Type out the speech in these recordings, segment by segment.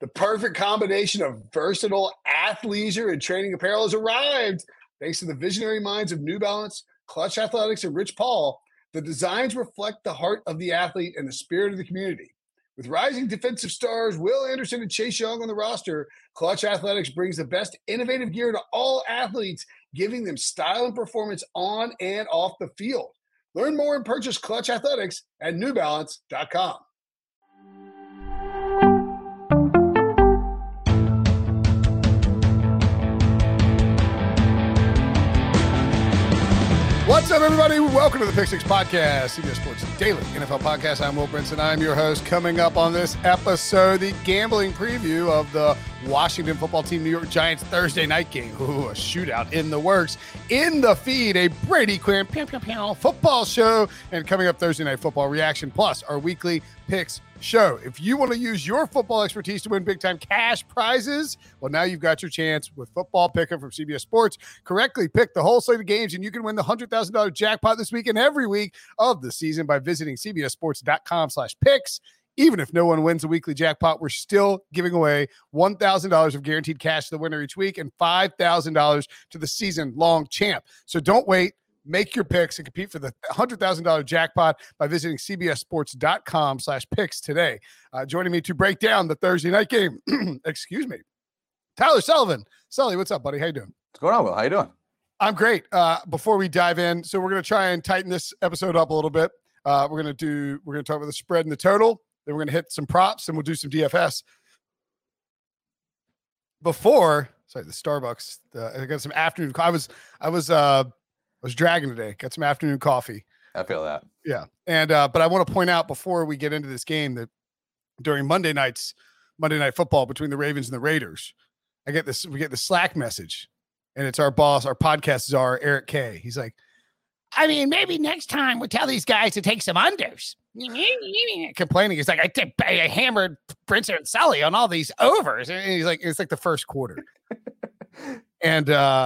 The perfect combination of versatile athleisure and training apparel has arrived. Thanks to the visionary minds of New Balance, Clutch Athletics, and Rich Paul, the designs reflect the heart of the athlete and the spirit of the community. With rising defensive stars Will Anderson and Chase Young on the roster, Clutch Athletics brings the best innovative gear to all athletes, giving them style and performance on and off the field. Learn more and purchase Clutch Athletics at newbalance.com. What's up, everybody? Welcome to the Pick Six Podcast, CBS Sports Daily NFL Podcast. I'm Will Brinson. I'm your host. Coming up on this episode, the gambling preview of the Washington football team, New York Giants Thursday night game. Ooh, a shootout in the works. In the feed, a Brady Quinn football show. And coming up Thursday Night Football reaction, plus our weekly picks show. If you want to use your football expertise to win big-time cash prizes, well, now you've got your chance with Football Picker from CBS Sports. Correctly pick the whole slate of games, and you can win the $100,000 jackpot this week and every week of the season by visiting cbssports.com/picks. Even if no one wins the weekly jackpot, we're still giving away $1,000 of guaranteed cash to the winner each week and $5,000 to the season-long champ. So don't wait. Make your picks and compete for the $100,000 jackpot by visiting cbssports.com/picks today. Joining me to break down the Thursday night game, excuse me, Tyler Sullivan. Sully, what's up, buddy? How you doing? What's going on, Will? How you doing? I'm great. Before we dive in, so we're going to try and tighten this episode up a little bit. We're going to talk about the spread and the total. Then we're going to hit some props and we'll do some DFS. The Starbucks. I got some afternoon. I was dragging today. Got some afternoon coffee. I feel that. Yeah. And but I want to point out before we get into this game that during Monday Night Football between the Ravens and the Raiders, we get the Slack message, and it's our boss, our podcast czar, Eric K. He's like, I mean, maybe next time we tell these guys to take some unders. Complaining. He's like, I hammered Brinson and Sully on all these overs. And he's like, it's like the first quarter. And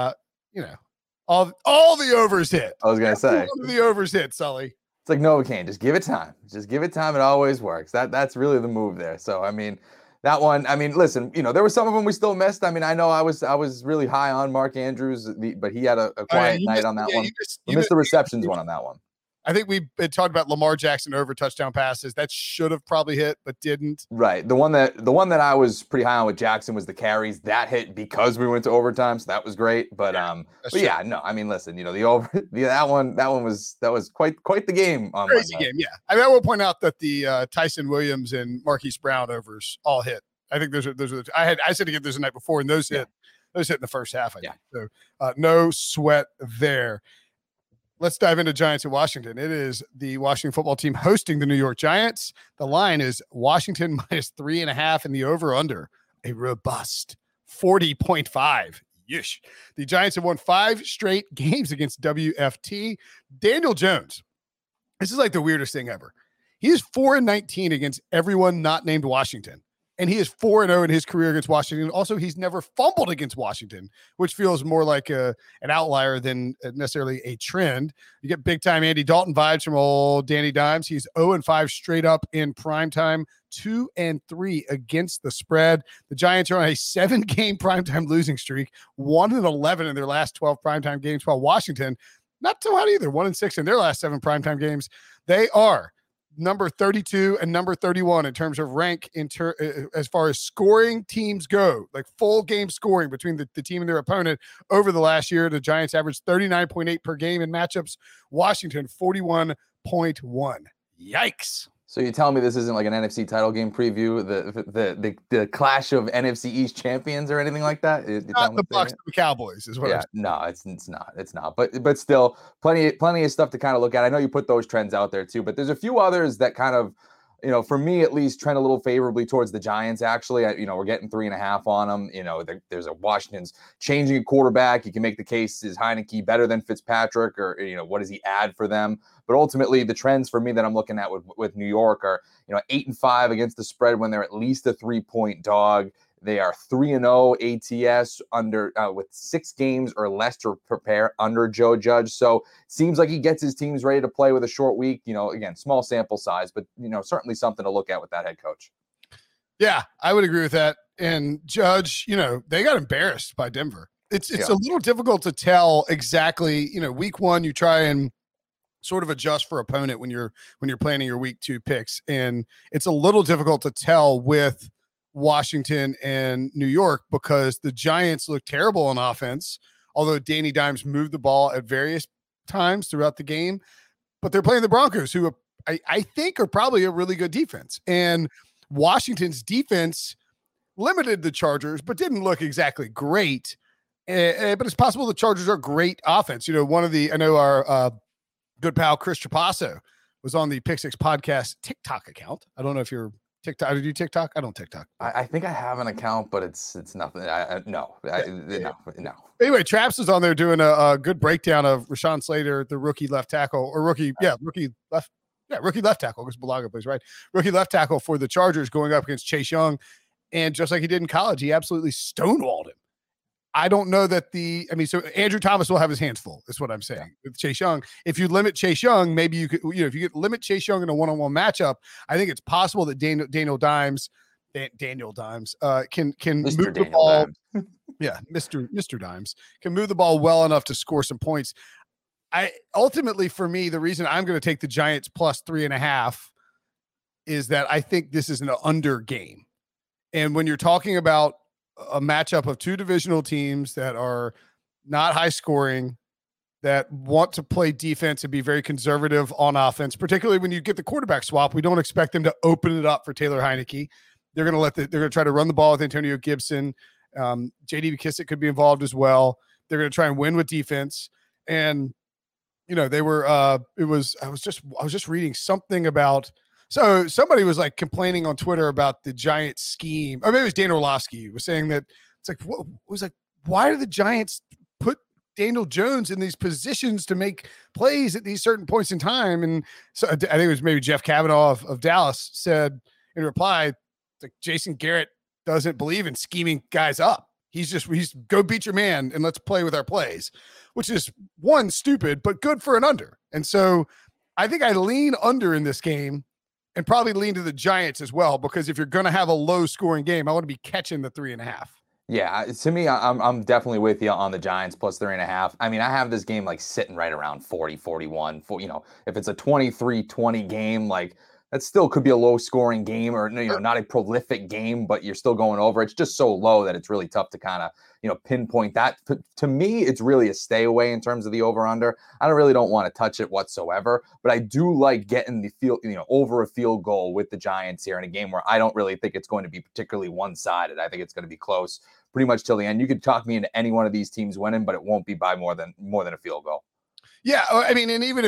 all the overs hit. I was gonna say the overs hit, Sully. It's like Novocaine. Just give it time. Just give it time. It always works. That's really the move there. So I mean, that one. I mean, listen. There were some of them we still missed. I mean, I know I was really high on Mark Andrews, but he had a quiet night on that one. You missed the receptions one on that one. I think we had talked about Lamar Jackson over touchdown passes. That should have probably hit, but didn't. Right. The one that I was pretty high on with Jackson was the carries. That hit because we went to overtime, so that was great. But yeah, no. I mean, listen, that one was quite the game. Crazy game, yeah. I mean, I will point out that the Tyson Williams and Marquise Brown overs all hit. I think those are. I said to get those the night before, and those hit. Those hit in the first half. I think. So no sweat there. Let's dive into Giants in Washington. It is the Washington football team hosting the New York Giants. The line is Washington -3.5 and the over-under, a robust 40.5. Yeesh. The Giants have won 5 straight games against WFT. Daniel Jones, this is like the weirdest thing ever. He is 4-19 against everyone not named Washington. And he is 4-0 in his career against Washington. Also, he's never fumbled against Washington, which feels more like an outlier than necessarily a trend. You get big-time Andy Dalton vibes from old Danny Dimes. He's 0-5 straight up in primetime, 2-3 against the spread. The Giants are on a 7-game primetime losing streak, 1-11 in their last 12 primetime games, while Washington, not so hot either, 1-6 in their last 7 primetime games. They are number 32 and number 31 in terms of rank as far as scoring teams go, like full game scoring between the team and their opponent over the last year. The Giants averaged 39.8 per game in matchups. Washington 41.1. Yikes. So you tell me this isn't like an NFC title game preview, the clash of NFC East champions or anything like that? Not the Bucs and the Cowboys is what I'm saying. No, it's not. But still, plenty of stuff to kind of look at. I know you put those trends out there too, but there's a few others that kind of, for me at least, trend a little favorably towards the Giants. Actually, we're getting 3.5 on them. There's a Washington's changing a quarterback. You can make the case, is Heineke better than Fitzpatrick, or what does he add for them? But ultimately, the trends for me that I'm looking at with New York are 8-5 against the spread when they're at least a 3-point dog. They are 3-0 ATS under with 6 games or less to prepare under Joe Judge. So seems like he gets his teams ready to play with a short week. Again, small sample size, but certainly something to look at with that head coach. Yeah, I would agree with that. And Judge, they got embarrassed by Denver. It's a little difficult to tell exactly, week one, you try and sort of adjust for opponent when you're planning your week 2 picks. And it's a little difficult to tell with Washington and New York because the Giants look terrible on offense, although Danny Dimes moved the ball at various times throughout the game. But they're playing the Broncos, who I think are probably a really good defense. And Washington's defense limited the Chargers, but didn't look exactly great. But it's possible the Chargers are great offense. I know our good pal Chris Trapasso was on the Pick Six podcast TikTok account. I don't know if you're TikTok. Do you TikTok? I don't TikTok. I think I have an account, but it's nothing. No. Anyway, Traps is on there doing a good breakdown of Rashawn Slater, the rookie left tackle, or rookie left tackle, because Bulaga plays right. Rookie left tackle for the Chargers going up against Chase Young. And just like he did in college, he absolutely stonewalled him. I don't know that so Andrew Thomas will have his hands full. That's what I'm saying with Chase Young. If you limit Chase Young, maybe you could, if you limit Chase Young in a one-on-one matchup, I think it's possible that Daniel Dimes can Mr. move the ball. Yeah, Mr. Dimes can move the ball well enough to score some points. Ultimately, for me, the reason I'm going to take the Giants plus 3.5 is that I think this is an under game. And when you're talking about a matchup of 2 divisional teams that are not high scoring, that want to play defense and be very conservative on offense, particularly when you get the quarterback swap, we don't expect them to open it up for Taylor Heineke. They're going to try to run the ball with Antonio Gibson. JD McKissick could be involved as well. They're going to try and win with defense. And, they were, I was just reading something about, so somebody was like complaining on Twitter about the Giants scheme, or maybe it was Dan Orlovsky was saying that it's like, what was like, why do the Giants put Daniel Jones in these positions to make plays at these certain points in time? And so I think it was maybe Jeff Kavanaugh of Dallas said in reply, like, Jason Garrett doesn't believe in scheming guys up. He's go beat your man and let's play with our plays, which is one, stupid, but good for an under. And so I think I lean under in this game and probably lean to the Giants as well, because if you're going to have a low scoring game, I want to be catching the 3.5. Yeah, to me, I'm definitely with you on the Giants plus 3.5. I mean, I have this game like sitting right around 40, 41. If it's a 23-20 game, like that still could be a low scoring game, or not a prolific game, but you're still going over. It's just so low that it's really tough to kind of pinpoint that. To me, it's really a stay away in terms of the over under. I don't want to touch it whatsoever, but I do like getting the field over a field goal with the Giants here in a game where I don't really think it's going to be particularly one sided. I think it's going to be close pretty much till the end. You could talk me into any one of these teams winning, but it won't be by more than a field goal. Yeah, I mean, and even if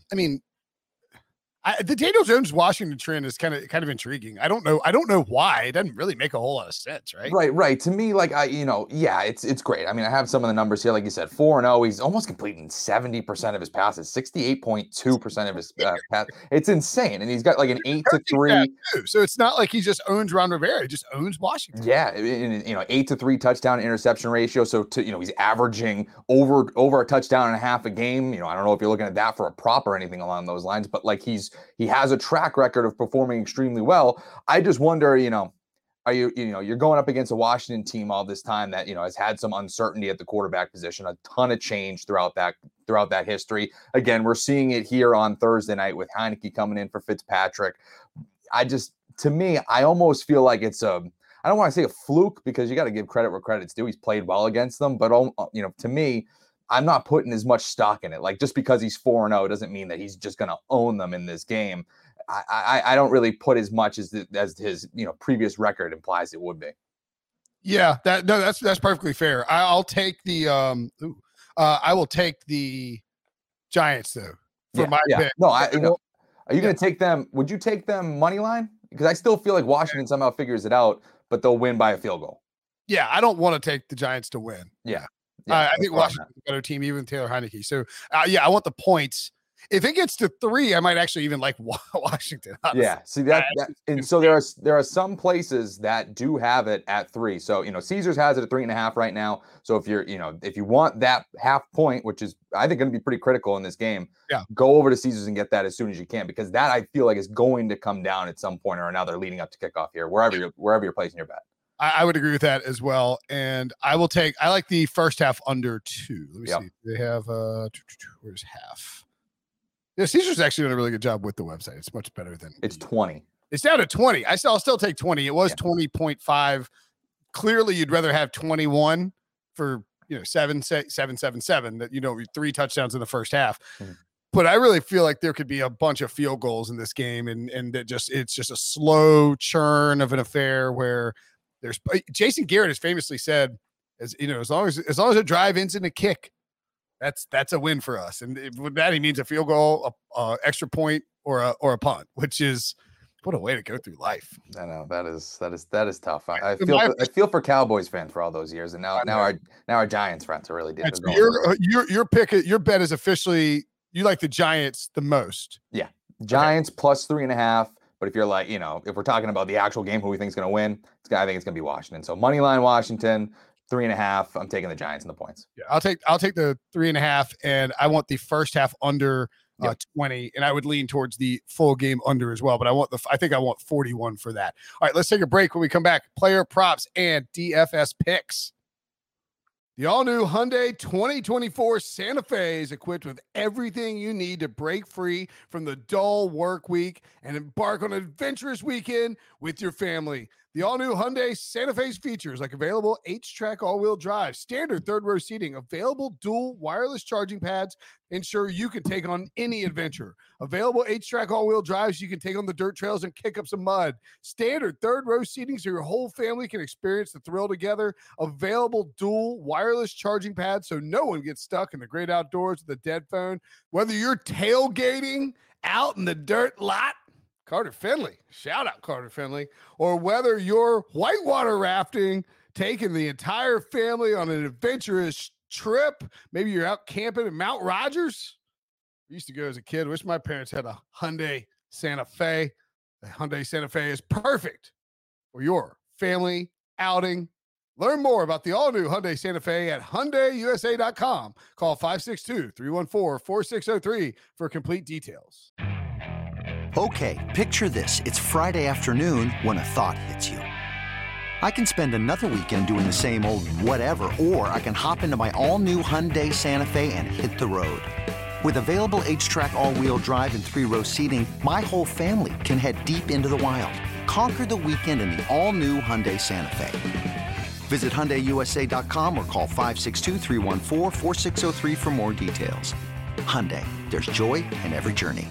the Daniel Jones Washington trend is kind of intriguing. I don't know why. It doesn't really make a whole lot of sense, right? Right. To me, like it's great. I mean, I have some of the numbers here. Like you said, 4-0. He's almost completing 70% of his passes, 68.2% of his pass. It's insane, and he's got like an 8-3. So it's not like he just owns Ron Rivera. He just owns Washington. Yeah, 8-3 touchdown interception ratio. So he's averaging over a touchdown and a half a game. I don't know if you're looking at that for a prop or anything along those lines, but like he has a track record of performing extremely well. I just wonder, are you're going up against a Washington team all this time that, has had some uncertainty at the quarterback position, a ton of change throughout that history. Again, we're seeing it here on Thursday night with Heineke coming in for Fitzpatrick. To me, I almost feel like it's I don't want to say a fluke, because you got to give credit where credit's due. He's played well against them, but to me, I'm not putting as much stock in it. Like, just because he's 4-0 doesn't mean that he's just going to own them in this game. I don't really put as much as his previous record implies it would be. Yeah, that's perfectly fair. I'll take the I will take the Giants though for my pick. No, are you going to take them? Would you take them money line? Because I still feel like Washington somehow figures it out, but they'll win by a field goal. Yeah, I don't want to take the Giants to win. Yeah. I think Washington's a better team, even Taylor Heineke. So, I want the points. If it gets to 3, I might actually even like Washington. Honestly. Yeah, see that and so there are some places that do have it at 3. So, Caesars has it at 3.5 right now. So if if you want that half point, which is I think going to be pretty critical in this game, go over to Caesars and get that as soon as you can, because that I feel like is going to come down at some point or another leading up to kickoff here, wherever you're placing your bet. I would agree with that as well. And I like the first half under 2. Let me see. They have where's half? Yeah, Caesar's actually done a really good job with the website. It's much better than it's 20. It's down to 20. I'll still take 20. It was 20.5. Clearly, you'd rather have 21 for 777 that 3 touchdowns in the first half. Mm-hmm. But I really feel like there could be a bunch of field goals in this game, and it's just a slow churn of an affair where Jason Garrett has famously said, as long as a drive ends in a kick, that's a win for us. And with that, he means a field goal, extra point, or a punt, which is what a way to go through life. I know that is tough. I feel for Cowboys fans for all those years, and now our Giants fans are really different. Your bet is officially you like the Giants the most. Yeah, Giants plus 3.5. But if you're like, if we're talking about the actual game, who we think is going to win, I think it's going to be Washington. So money line Washington, 3.5. I'm taking the Giants and the points. Yeah, I'll take the 3.5, and I want the first half under 20, and I would lean towards the full game under as well. But I think I want 41 for that. All right, let's take a break. When we come back, player props and DFS picks. The all-new Hyundai 2024 Santa Fe is equipped with everything you need to break free from the dull work week and embark on an adventurous weekend with your family. The all-new Hyundai Santa Fe's features like available H-Track all-wheel drive, standard third-row seating, available dual wireless charging pads, ensure you can take on any adventure. Available H-Track all-wheel drives you can take on the dirt trails and kick up some mud. Standard third-row seating so your whole family can experience the thrill together. Available dual wireless charging pads so no one gets stuck in the great outdoors with a dead phone. Whether you're tailgating out in the dirt lot, Carter Finley, shout out Carter Finley, or whether you're whitewater rafting, taking the entire family on an adventurous trip, maybe you're out camping in Mount Rogers. I used to go as a kid. Wish my parents had a Hyundai Santa Fe. The Hyundai Santa Fe is perfect for your family outing. Learn more about the all-new Hyundai Santa Fe at HyundaiUSA.com. Call 562-314-4603 for complete details. Okay, picture this. It's Friday afternoon when a thought hits you. I can spend another weekend doing the same old whatever, or I can hop into my all-new Hyundai Santa Fe and hit the road. With available H-Track all-wheel drive and 3-row seating, my whole family can head deep into the wild. Conquer the weekend in the all-new Hyundai Santa Fe. Visit HyundaiUSA.com or call 562-314-4603 for more details. Hyundai, there's joy in every journey.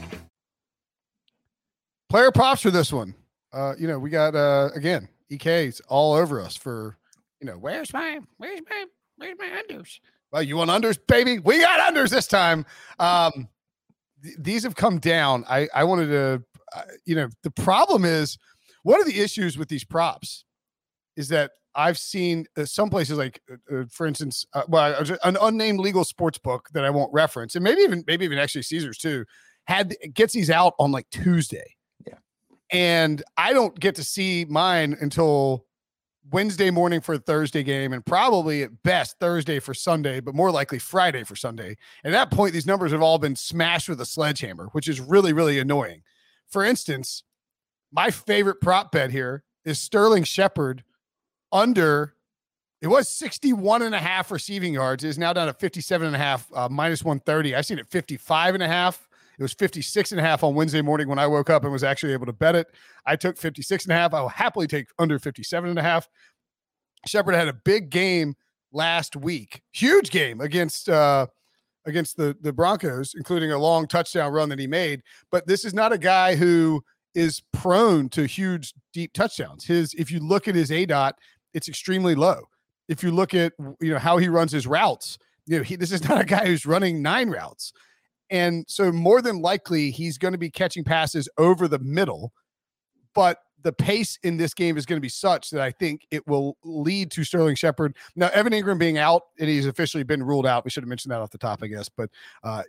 Player props for this one. We got again EK's all over us for where's my unders? Well, you want unders, baby? We got unders this time. These have come down. I wanted to, the problem is one of the issues with these props is that I've seen some places like, for instance, an unnamed legal sports book that I won't reference, and maybe even actually Caesars too, gets these out on like Tuesday. And I don't get to see mine until Wednesday morning for a Thursday game, and probably at best Thursday for Sunday, but more likely Friday for Sunday. And at that point, these numbers have all been smashed with a sledgehammer, which is really, really annoying. For instance, my favorite prop bet here is Sterling Shepard under. It was 61.5 receiving yards. It is now down to 57.5, minus 130. I've seen it 55.5. It was 56.5 on Wednesday morning when I woke up and was actually able to bet it. I took 56.5. I will happily take under 57.5. Shepard had a big game last week, huge game against the Broncos, including a long touchdown run that he made. But this is not a guy who is prone to huge, deep touchdowns. If you look at his ADOT, it's extremely low. If you look at how he runs his routes, this is not a guy who's running 9 routes. And so more than likely, he's going to be catching passes over the middle, but the pace in this game is going to be such that I think it will lead to Sterling Shepard. Now, Evan Ingram being out, and he's officially been ruled out. We should have mentioned that off the top, I guess. But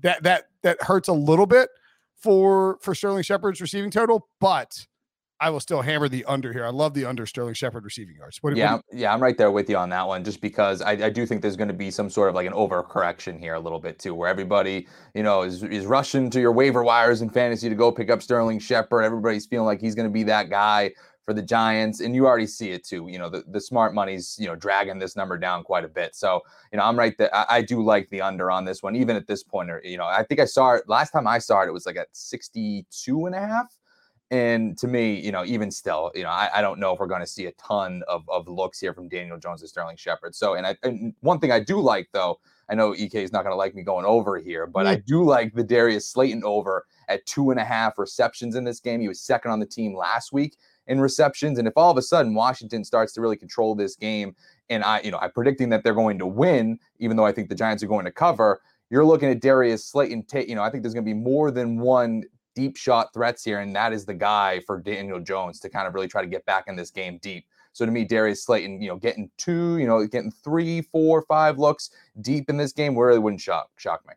that hurts a little bit for Sterling Shepard's receiving total, but I will still hammer the under here. I love the under Sterling Shepard receiving yards. I'm right there with you on that one, just because I do think there's going to be some sort of like an overcorrection here a little bit too, where everybody, is rushing to your waiver wires in fantasy to go pick up Sterling Shepard. Everybody's feeling like he's going to be that guy for the Giants, and you already see it too. The smart money's, dragging this number down quite a bit. So, I'm right there. I do like the under on this one, even at this point. I think I saw it last time I saw it, it was like at 62.5. And to me, even still, I don't know if we're going to see a ton of looks here from Daniel Jones and Sterling Shepard. So, and one thing I do like, though, I know EK is not going to like me going over here, but I do like the Darius Slayton over at 2.5 receptions in this game. He was second on the team last week in receptions. And if all of a sudden Washington starts to really control this game, and I'm predicting that they're going to win, even though I think the Giants are going to cover, you're looking at Darius Slayton. I think there's going to be more than one deep shot threats here, and that is the guy for Daniel Jones to kind of really try to get back in this game deep. So to me, Darius Slayton, getting 2, getting 3, 4, 5 looks deep in this game really wouldn't shock me.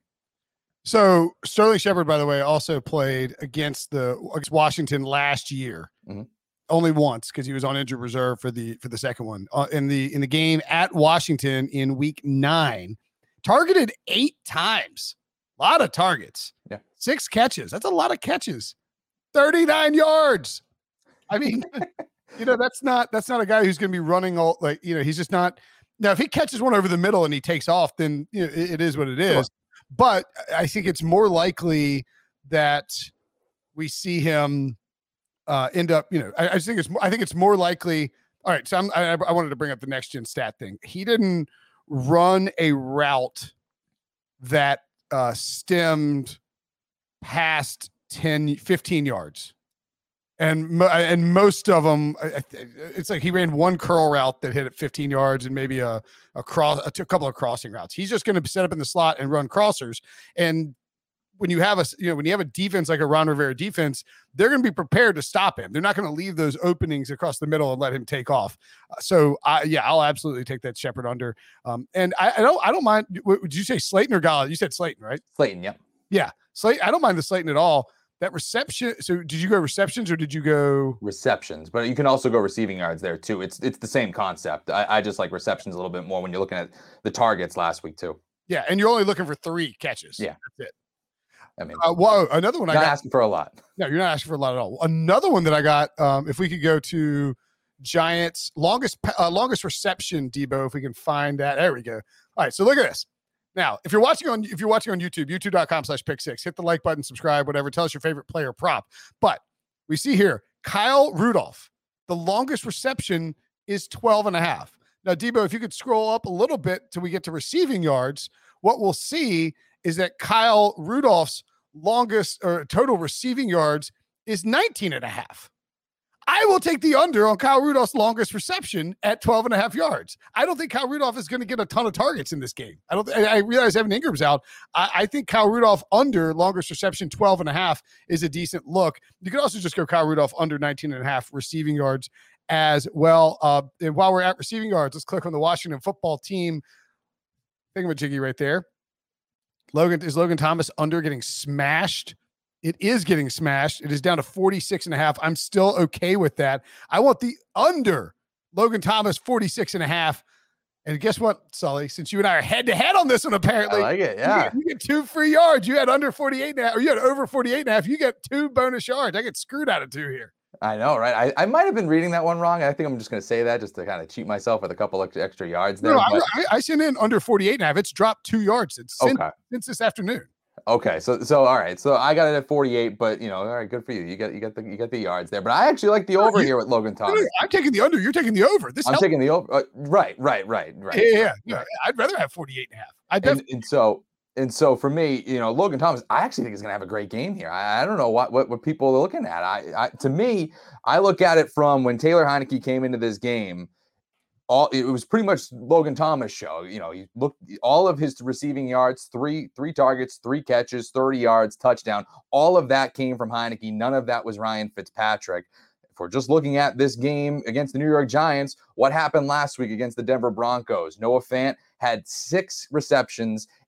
So Sterling Shepard, by the way, also played against Washington last year, only once because he was on injured reserve for the second one in the game at Washington in Week 9, targeted 8 times, a lot of targets. Yeah. 6 catches. That's a lot of catches. 39 yards. I mean, that's not a guy who's going to be running all he's just not. Now, if he catches one over the middle and he takes off, then it is what it is. Sure. But I think it's more likely that we see him end up. I think it's more likely. All right. So I wanted to bring up the next gen stat thing. He didn't run a route that stemmed past 10-15 yards, and most of them, it's like he ran one curl route that hit at 15 yards and maybe a couple of crossing routes. He's just going to set up in the slot and run crossers. And when you have a defense like a Ron Rivera defense, they're going to be prepared to stop him. They're not going to leave those openings across the middle and let him take off. I'll absolutely take that Shepard under. And I don't mind. Did you say Slayton or Gallup? You said Slayton, right? Slayton, yeah. Yeah. Slayton. I don't mind the Slayton at all. That reception. So did you go receptions or did you go receptions? But you can also go receiving yards there too. It's the same concept. I just like receptions a little bit more when you're looking at the targets last week too. Yeah. And you're only looking for 3 catches. Yeah. That's it. I mean, another one. Not asking for a lot. No, you're not asking for a lot at all. Another one that I got. If we could go to Giants longest reception, Debo, if we can find that. There we go. All right. So look at this. Now, if you're watching on YouTube, youtube.com/pick6, hit the like button, subscribe, whatever. Tell us your favorite player prop. But we see here, Kyle Rudolph, the longest reception is 12.5. Now, Debo, if you could scroll up a little bit till we get to receiving yards, what we'll see is that Kyle Rudolph's longest or total receiving yards is 19.5. I will take the under on Kyle Rudolph's longest reception at 12.5 yards. I don't think Kyle Rudolph is going to get a ton of targets in this game. I realize Evan Ingram's out. I think Kyle Rudolph under longest reception 12.5 is a decent look. You could also just go Kyle Rudolph under 19.5 receiving yards as well. And while we're at receiving yards, let's click on the Washington football team thingamajiggy right there. Is Logan Thomas under getting smashed? It is getting smashed. It is down to 46.5. I'm still okay with that. I want the under Logan Thomas 46.5. And guess what, Sully? Since you and I are head to head on this one, apparently, I like it. Yeah, you get 2 free yards. You had under 48.5, or you had over 48.5. You get 2 bonus yards. I get screwed out of 2 here. I know, right? I might have been reading that one wrong. I think I'm just going to say that just to kind of cheat myself with a couple extra yards there. No, I sent in under 48.5. It's dropped 2 yards since this afternoon. Okay, so all right, so I got it at 48, but all right, good for you. You got the yards there, but I actually like the over here with Logan Thomas. I'm taking the under. You're taking the over. I'm taking the over. Right. Yeah. I'd rather have 48.5. And so for me, Logan Thomas, I actually think he's going to have a great game here. I don't know what people are looking at. To me, I look at it from when Taylor Heinicke came into this game. It was pretty much Logan Thomas show. He looked all of his receiving yards, three targets, 3 catches, 30 yards, touchdown. All of that came from Heinicke. None of that was Ryan Fitzpatrick. If we're just looking at this game against the New York Giants, what happened last week against the Denver Broncos? Noah Fant had 6 receptions,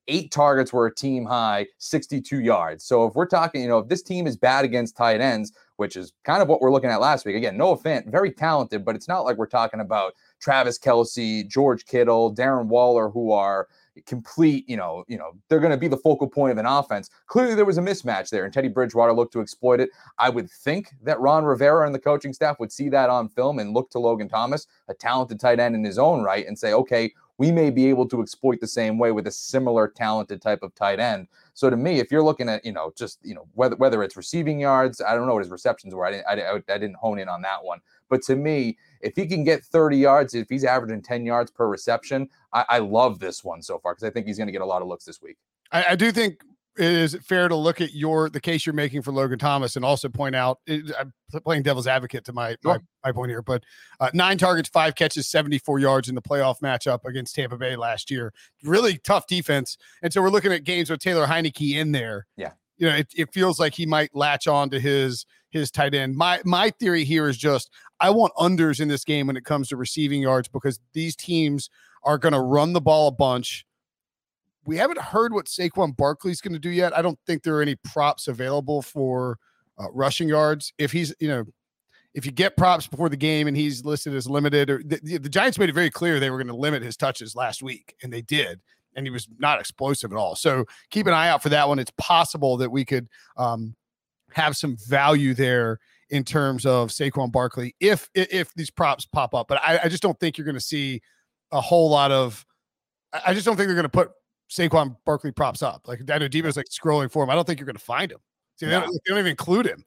8 targets were a team high, 62 yards. So if we're talking, if this team is bad against tight ends, which is kind of what we're looking at last week. Again, Noah Fant, very talented, but it's not like we're talking about Travis Kelce, George Kittle, Darren Waller, who are complete, they're going to be the focal point of an offense. Clearly there was a mismatch there, and Teddy Bridgewater looked to exploit it. I would think that Ron Rivera and the coaching staff would see that on film and look to Logan Thomas, a talented tight end in his own right, and say, okay, we may be able to exploit the same way with a similar talented type of tight end. So to me, if you're looking at, whether it's receiving yards, I don't know what his receptions were. I didn't hone in on that one. But to me, if he can get 30 yards, if he's averaging 10 yards per reception, I love this one so far because I think he's going to get a lot of looks this week. I do think it is fair to look at the case you're making for Logan Thomas and also point out, I'm playing devil's advocate to my point here, but 9 targets, 5 catches, 74 yards in the playoff matchup against Tampa Bay last year. Really tough defense. And so we're looking at games with Taylor Heineke in there. Yeah. It feels like he might latch on to his tight end. My theory here is just, I want unders in this game when it comes to receiving yards because these teams are going to run the ball a bunch. We haven't heard what Saquon Barkley's going to do yet. I don't think there are any props available for rushing yards. If he's, if you get props before the game and he's listed as limited, or the Giants made it very clear they were going to limit his touches last week, and they did, and he was not explosive at all. So keep an eye out for that one. It's possible that we could have some value there in terms of Saquon Barkley if these props pop up. But I just don't think you're going to see a whole lot of. I just don't think they're going to put Saquon Barkley props up. Like I know Deebo's like scrolling for him. I don't think you're going to find him. See, they don't even include him.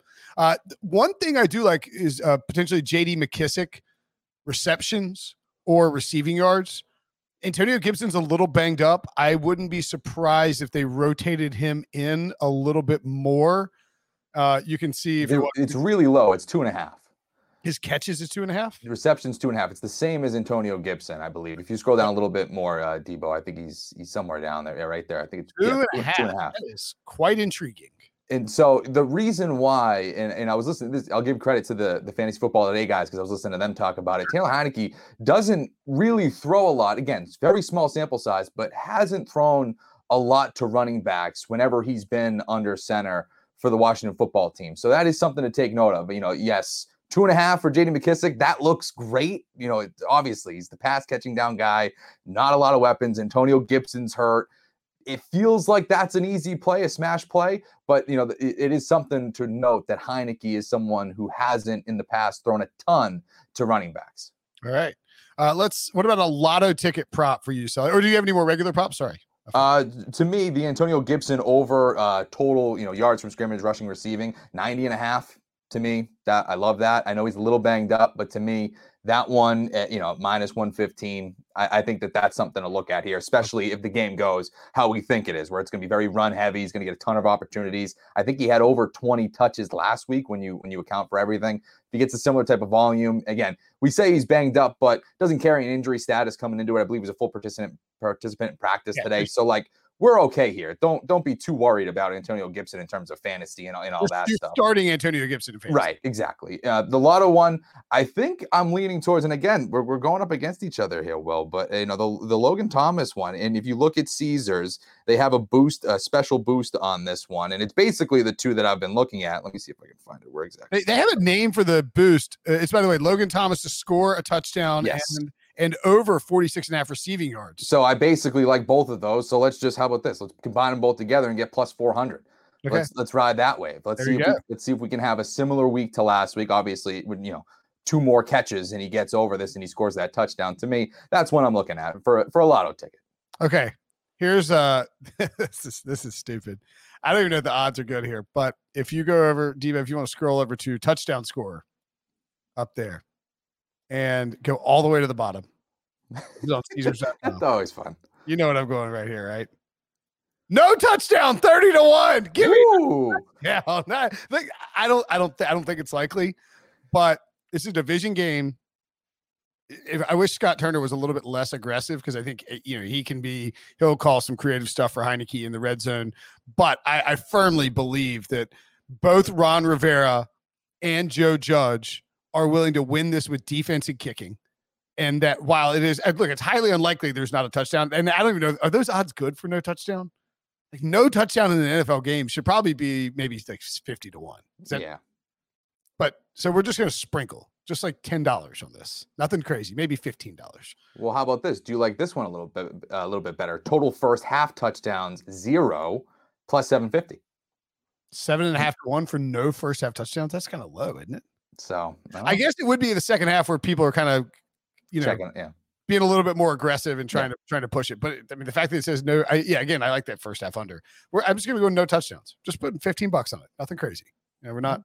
One thing I do like is potentially J.D. McKissic receptions or receiving yards. Antonio Gibson's a little banged up. I wouldn't be surprised if they rotated him in a little bit more. You can see if it's really low. It's 2.5. His catches is 2.5. The reception's 2.5. It's the same as Antonio Gibson, I believe. If you scroll down a little bit more, Debo, I think he's somewhere down there. Yeah, right there. I think it's 2.5. 2.5. That is quite intriguing. And so the reason why, and I was listening to this, I'll give credit to the Fantasy Football Today guys because I was listening to them talk about it. Taylor Heineke doesn't really throw a lot. Again, it's very small sample size, but hasn't thrown a lot to running backs whenever he's been under center for the Washington football team. So that is something to take note of. Yes, 2.5 for J.D. McKissic. That looks great. Obviously he's the pass catching down guy, not a lot of weapons. Antonio Gibson's hurt. It feels like that's an easy play, a smash play, but it is something to note that Heineke is someone who hasn't in the past thrown a ton to running backs. All right. What about a lotto ticket prop for you, Sally? Or do you have any more regular props? Sorry. To me, the Antonio Gibson over total, yards from scrimmage, rushing, receiving, 90.5. To me, that I love that. I know he's a little banged up, but to me, that one at, minus 115, I think that's something to look at here, especially if the game goes how we think it is, where it's going to be very run heavy. He's going to get a ton of opportunities. I think he had over 20 touches last week when you account for everything. If he gets a similar type of volume, again, we say he's banged up, but doesn't carry an injury status coming into it. I believe he's a full participant in practice today. So we're okay here. Don't be too worried about Antonio Gibson in terms of fantasy and all that stuff. Starting Antonio Gibson in fantasy. Right, exactly. The lotto one, I think I'm leaning towards, and again, we're going up against each other here, Will, but the Logan Thomas one, and if you look at Caesars, they have a special boost on this one, and it's basically the two that I've been looking at. Let me see if I can find it. Where exactly? They have a name for the boost. It's, by the way, Logan Thomas to score a touchdown. Yes. And over 46.5 receiving yards. So I basically like both of those. So how about this? Let's combine them both together and get plus 400. Okay. Let's ride that wave. Let's see if we can have a similar week to last week. Obviously, when 2 more catches and he gets over this and he scores that touchdown. To me, that's what I'm looking at for a lotto ticket. Okay. Here's this is stupid. I don't even know if the odds are good here, but if you go over, Diva, if you want to scroll over to touchdown scorer up there and go all the way to the bottom. That's always fun. You know what I'm going right here, right? No touchdown, 30-1. Give me. Yeah, I don't think it's likely, but this is a division game. I wish Scott Turner was a little bit less aggressive because I think he'll call some creative stuff for Heineke in the red zone. But I firmly believe that both Ron Rivera and Joe Judge are willing to win this with defense and kicking. And that while it is, look, it's highly unlikely there's not a touchdown. And I don't even know, are those odds good for no touchdown? Like no touchdown in an NFL game should probably be maybe like 50 to 1. Yeah. But so we're just going to sprinkle just like $10 on this. Nothing crazy, maybe $15. Well, how about this? Do you like this one a little bit better? Total first half touchdowns 0 plus 750. 7.5 to 1 for no first half touchdowns. That's kind of low, isn't it? So I guess it would be the second half where people are kind of, being a little bit more aggressive and trying to push it. But I mean, the fact that it says no, again, I like that first half under. I'm just going to go no touchdowns. Just putting $15 on it. Nothing crazy. We're not.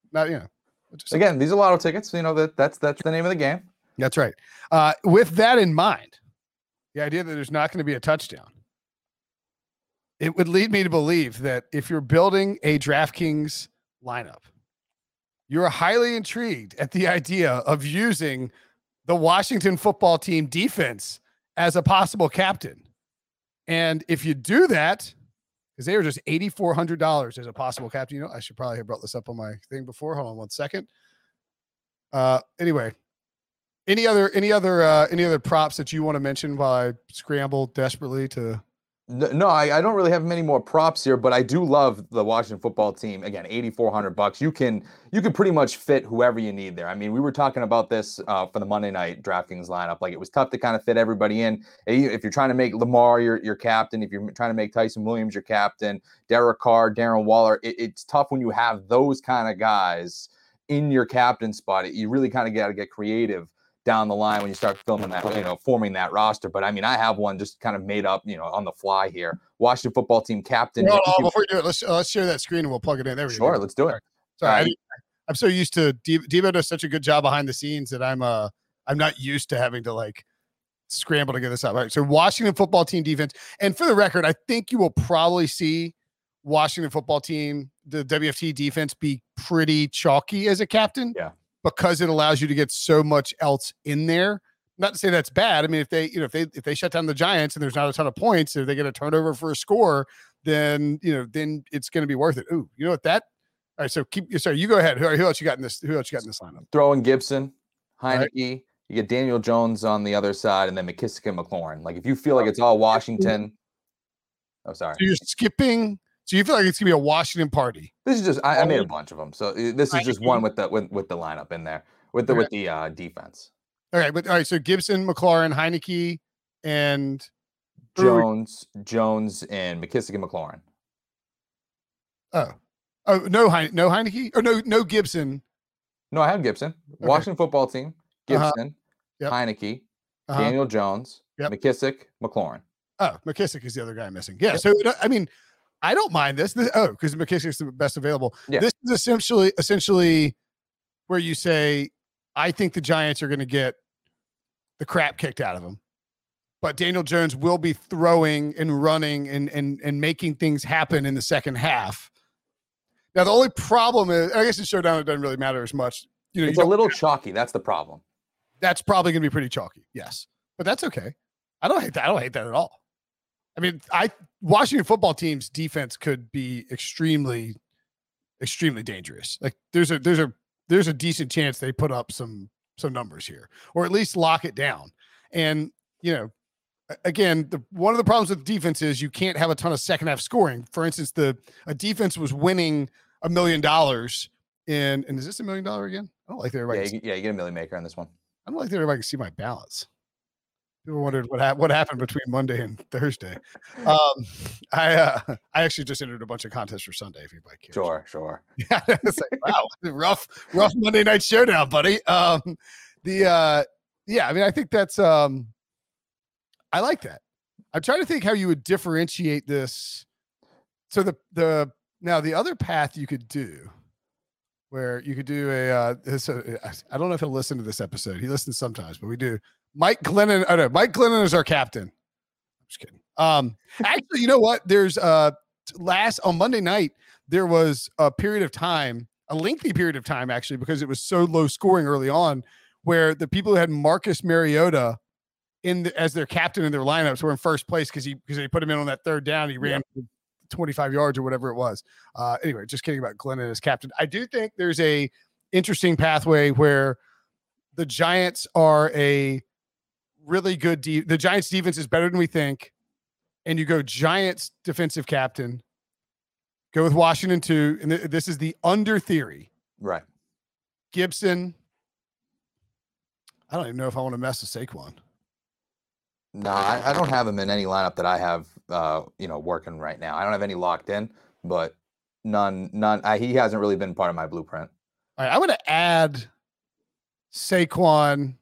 Again, these are lotto tickets. That's the name of the game. That's right. With that in mind, the idea that there's not going to be a touchdown, it would lead me to believe that if you're building a DraftKings lineup, you're highly intrigued at the idea of using the Washington football team defense as a possible captain. And if you do that, because they were just $8,400 as a possible captain. I should probably have brought this up on my thing before. Hold on 1 second. Anyway, any other props that you want to mention while I scramble desperately to? No, I don't really have many more props here, but I do love the Washington football team. Again, $8,400. You can pretty much fit whoever you need there. I mean, we were talking about this for the Monday night DraftKings lineup. Like it was tough to kind of fit everybody in. If you're trying to make Lamar your captain, if you're trying to make Tyson Williams your captain, Derek Carr, Darren Waller, it's tough when you have those kind of guys in your captain spot. You really kind of got to get creative down the line when you start filming that, forming that roster. But I mean, I have one just kind of made up, on the fly here. Washington football team captain. Before you do it, let's share that screen and we'll plug it in. There we go. Sure, let's do it. Sorry, I'm so used to Devo does such a good job behind the scenes that I'm not used to having to like scramble to get this out. Right. So Washington football team defense. And for the record, I think you will probably see Washington football team, the WFT defense, be pretty chalky as a captain. Yeah. Because it allows you to get so much else in there. Not to say that's bad. I mean, if they shut down the Giants and there's not a ton of points, if they get a turnover for a score, then it's going to be worth it. Ooh, you know what that? All right, so you go ahead. Who else you got in this? Who else you got in this lineup? Throwing Gibson, Heineke. Right. You get Daniel Jones on the other side, and then McKissick and McLaurin. Like if you feel like it's all Washington. Oh, sorry. So you're skipping. So you feel like it's gonna be a Washington party? This is just I made a bunch of them. So this is just one with the lineup in there with the defense. All right, so Gibson, McLaurin, Heineke, and Jones, and McKissick and McLaurin. Oh, no Heineke or no Gibson. No, I have Gibson. Okay. Washington football team. Gibson, Heineke, Daniel Jones, McKissick, McLaurin. Oh, McKissick is the other guy missing. Yeah. Yep. So I mean. I don't mind this. Because McKissick's the best available. Yeah. This is essentially where you say, I think the Giants are going to get the crap kicked out of them, but Daniel Jones will be throwing and running and making things happen in the second half. Now, the only problem is, I guess in showdown, it doesn't really matter as much. It's a little chalky. That's the problem. That's probably going to be pretty chalky. Yes, but that's okay. I don't hate that. I don't hate that at all. I mean, Washington football team's defense could be extremely, extremely dangerous. Like there's a decent chance they put up some numbers here, or at least lock it down. And again, one of the problems with defense is you can't have a ton of second half scoring. For instance, a defense was winning $1 million and is this $1 million again? I don't like that everybody. You get a million maker on this one. I don't like that everybody can see my balance. People wondered what happened between Monday and Thursday. I actually just entered a bunch of contests for Sunday. If anybody cares. Sure. Yeah, it's like, wow, rough Monday night showdown, buddy. I mean, I think that's I like that. I'm trying to think how you would differentiate this. So the other path you could do, where you could do I don't know if he'll listen to this episode. He listens sometimes, but we do. Mike Glennon. Oh no, Mike Glennon is our captain. I'm just kidding. Actually, you know what? There's on Monday night, there was a lengthy period of time actually, because it was so low scoring early on, where the people who had Marcus Mariota as their captain in their lineups were in first place because they put him in on that third down. He ran 25 yards or whatever it was. Anyway, just kidding about Glennon as captain. I do think there's a interesting pathway where the Giants are a really good. The Giants defense is better than we think. And you go Giants defensive captain, go with Washington 2. And this is the under theory. Right. Gibson. I don't even know if I want to mess with Saquon. No, I don't have him in any lineup that I have, working right now. I don't have any locked in, but none. He hasn't really been part of my blueprint. All right, I'm going to add Saquon.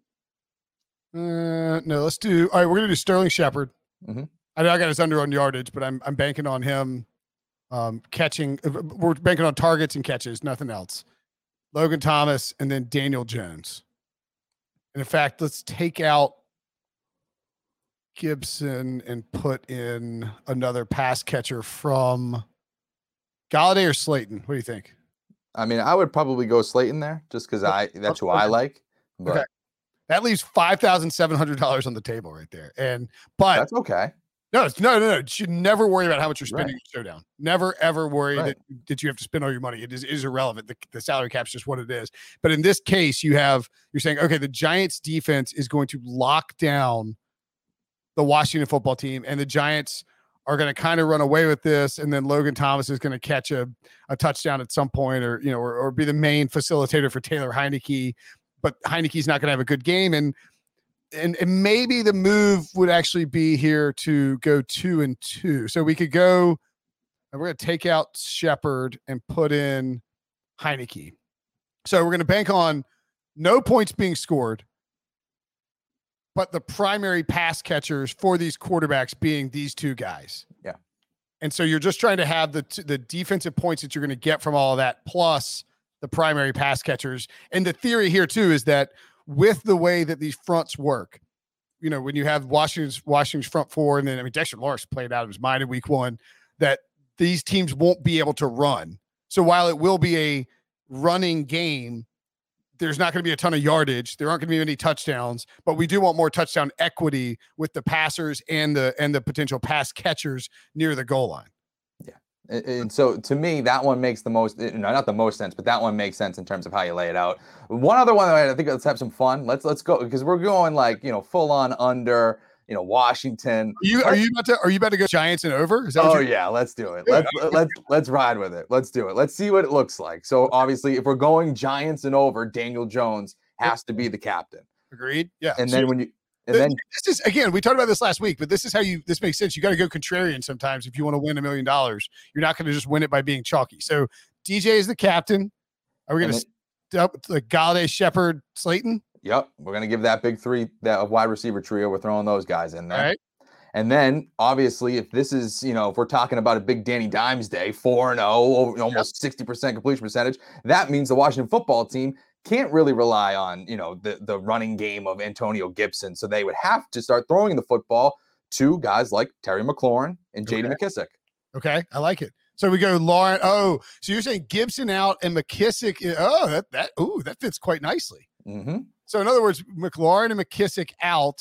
No, let's do. All right, we're going to do Sterling Shepard. Mm-hmm. I know I got his under on yardage, but I'm banking on him catching. We're banking on targets and catches, nothing else. Logan Thomas and then Daniel Jones. And in fact, let's take out Gibson and put in another pass catcher from Golladay or Slayton. What do you think? I mean, I would probably go Slayton there just because that's who I like. But okay. That leaves $5,700 on the table right there. But that's okay. No. You should never worry about how much you're spending in Showdown. Never, ever worry that you have to spend all your money. It is irrelevant. The salary cap's just what it is. But in this case, you're saying, okay, the Giants defense is going to lock down the Washington football team, and the Giants are going to kind of run away with this. And then Logan Thomas is going to catch a touchdown at some point, or be the main facilitator for Taylor Heineke. But Heineke's not going to have a good game. And maybe the move would actually be here to go 2-2. So we could go, and we're going to take out Shepard and put in Heineke. So we're going to bank on no points being scored, but the primary pass catchers for these quarterbacks being these two guys. Yeah. And so you're just trying to have the defensive points that you're going to get from all of that, plus the primary pass catchers. And the theory here too is that with the way that these fronts work, when you have Washington's front four, and then Dexter Lawrence played out of his mind in week 1, that these teams won't be able to run. So while it will be a running game, there's not going to be a ton of yardage. There aren't going to be any touchdowns, but we do want more touchdown equity with the passers and the potential pass catchers near the goal line. Yeah. And so to me, that one makes the most, not the most sense, but that one makes sense in terms of how you lay it out. One other one, I think let's have some fun. Let's go, because we're going full on under, Washington. Are you about to go Giants and over? Yeah, let's do it. Let's ride with it. Let's do it. Let's see what it looks like. So obviously, if we're going Giants and over, Daniel Jones has to be the captain. Agreed. Yeah. And then this is, again, we talked about this last week, but this makes sense. You got to go contrarian sometimes if you want to win $1 million. You're not going to just win it by being chalky. So DJ is the captain. Are we going to stop like Golladay, Shepard, Slayton? Yep. We're going to give that big three, that wide receiver trio. We're throwing those guys in there. All right. And then obviously, if this is, if we're talking about a big Danny Dimes day, 4-0, almost 60% completion percentage, that means the Washington football team can't really rely on, the running game of Antonio Gibson. So they would have to start throwing the football to guys like Terry McLaurin and J.D. McKissic. Okay. I like it. So we go Lauren. Oh, so you're saying Gibson out and McKissic. Oh, that fits quite nicely. Mm-hmm. So in other words, McLaurin and McKissic out,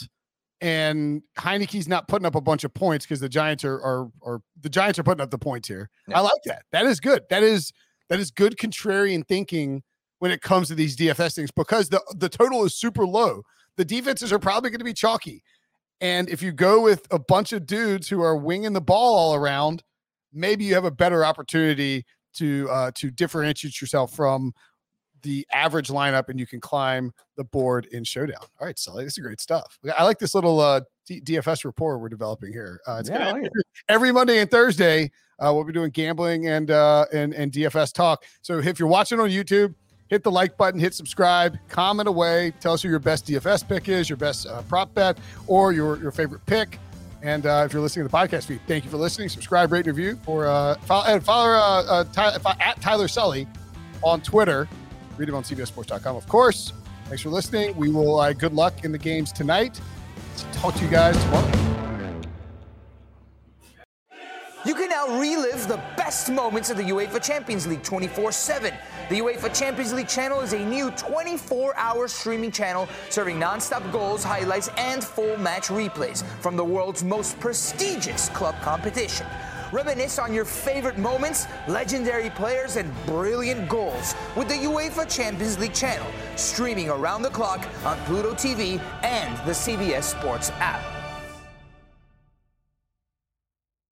and Heineke's not putting up a bunch of points because the Giants are putting up the points here. Yeah. I like that. That is good. That is good contrarian thinking when it comes to these DFS things, because the total is super low. The defenses are probably going to be chalky. And if you go with a bunch of dudes who are winging the ball all around, maybe you have a better opportunity to differentiate yourself from the average lineup, and you can climb the board in Showdown. All right, Sully, this is great stuff. I like this little DFS rapport we're developing here. Every Monday and Thursday, we'll be doing gambling and DFS talk. So if you're watching on YouTube, hit the like button, hit subscribe, comment away, tell us who your best DFS pick is, your best prop bet, or your favorite pick. And if you're listening to the podcast feed, thank you for listening. Subscribe, rate, and review. Follow at Tyler Sully on Twitter. Read him on CBSSports.com, of course. Thanks for listening. We will good luck in the games tonight. Talk to you guys tomorrow. You can now relive the best moments of the UEFA Champions League 24/7. The UEFA Champions League channel is a new 24-hour streaming channel serving non-stop goals, highlights, and full match replays from the world's most prestigious club competition. Reminisce on your favorite moments, legendary players, and brilliant goals with the UEFA Champions League channel, streaming around the clock on Pluto TV and the CBS Sports app.